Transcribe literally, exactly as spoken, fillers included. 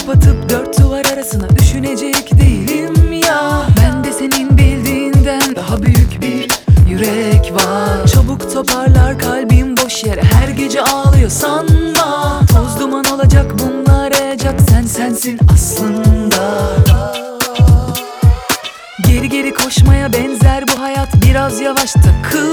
kapatıp dört duvar arasına düşünecek değilim ya. Ben de senin bildiğinden daha büyük bir yürek var. Çabuk toparlar kalbim boş yere her gece ağlıyor sanma. Toz duman olacak bunlar ayacak, sen sensin aslında. Geri geri koşmaya benzer bu hayat, biraz yavaş takıl.